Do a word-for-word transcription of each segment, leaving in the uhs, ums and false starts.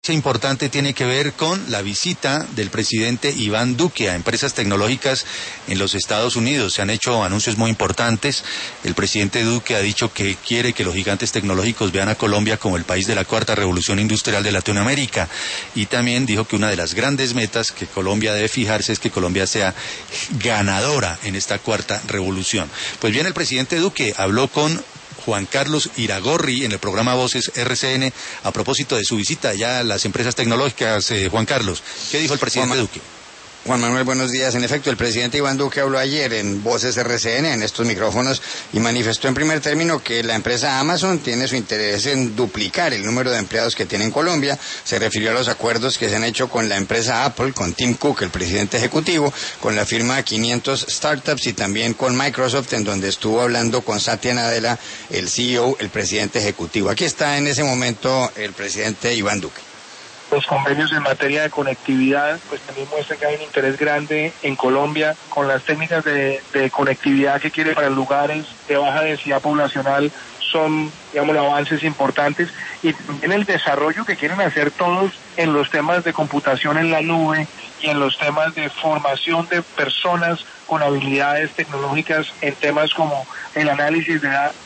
Importante tiene que ver con la visita del presidente Iván Duque a empresas tecnológicas en los Estados Unidos. Se han hecho anuncios muy importantes. El presidente Duque ha dicho que quiere que los gigantes tecnológicos vean a Colombia como el país de la cuarta revolución industrial de Latinoamérica, y también dijo que una de las grandes metas que Colombia debe fijarse es que Colombia sea ganadora en esta cuarta revolución. Pues bien, el presidente Duque habló con Juan Carlos Iragorri en el programa Voces R C N a propósito de su visita ya a las empresas tecnológicas. eh, Juan Carlos, ¿qué dijo el presidente Juan Duque? Juan Manuel, buenos días. En efecto, el presidente Iván Duque habló ayer en Voces R C N, en estos micrófonos, y manifestó en primer término que la empresa Amazon tiene su interés en duplicar el número de empleados que tiene en Colombia. Se refirió a los acuerdos que se han hecho con la empresa Apple, con Tim Cook, el presidente ejecutivo, con la firma quinientos Startups y también con Microsoft, en donde estuvo hablando con Satya Nadella, el C E O, el presidente ejecutivo. Aquí está en ese momento el presidente Iván Duque. Los convenios en materia de conectividad pues también muestran que hay un interés grande en Colombia con las técnicas de, de conectividad que quiere para lugares de baja densidad poblacional. Son, digamos, avances importantes, y también el desarrollo que quieren hacer todos en los temas de computación en la nube y en los temas de formación de personas con habilidades tecnológicas en temas como el análisis de datos.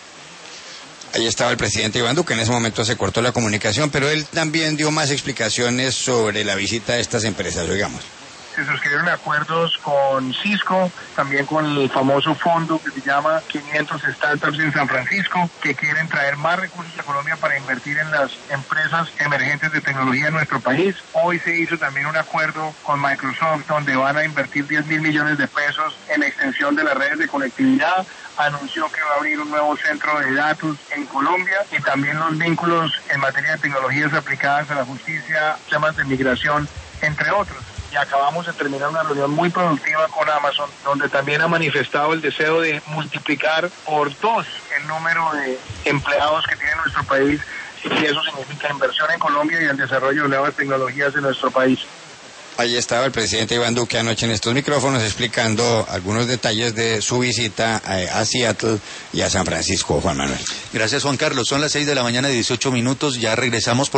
Ahí estaba el presidente Iván Duque, en ese momento se cortó la comunicación, pero él también dio más explicaciones sobre la visita de estas empresas, digamos. Se suscribieron acuerdos con Cisco, también con el famoso fondo que se llama quinientos Startups en San Francisco, que quieren traer más recursos a Colombia para invertir en las empresas emergentes de tecnología en nuestro país. Hoy se hizo también un acuerdo con Microsoft, donde van a invertir diez mil millones de pesos en la extensión de las redes de conectividad. Anunció que va a abrir un nuevo centro de datos en Colombia, y también los vínculos en materia de tecnologías aplicadas a la justicia, temas de migración, entre otros. Y acabamos de terminar una reunión muy productiva con Amazon, donde también ha manifestado el deseo de multiplicar por dos el número de empleados que tiene nuestro país, y eso significa inversión en Colombia y el desarrollo de nuevas tecnologías en nuestro país. Ahí estaba el presidente Iván Duque anoche en estos micrófonos explicando algunos detalles de su visita a, a Seattle y a San Francisco, Juan Manuel. Gracias, Juan Carlos. Son las seis de la mañana y dieciocho minutos, ya regresamos por